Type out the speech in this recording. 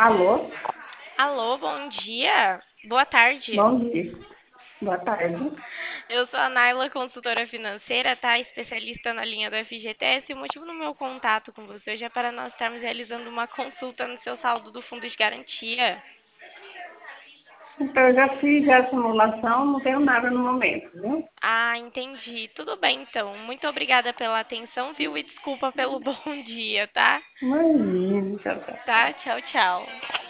Alô? Alô, bom dia. Boa tarde. Bom dia. Boa tarde. Eu sou a Naila, consultora financeira, tá? Especialista na linha do FGTS. O motivo do meu contato com você hoje é para nós estarmos realizando uma consulta no seu saldo do fundo de garantia. Então, eu já fiz a simulação, não tenho nada no momento, viu? Ah, entendi. Tudo bem, então. Muito obrigada pela atenção, viu? E desculpa pelo bom dia, tá? Imagina, tchau, tchau. Tá? Tchau, tchau.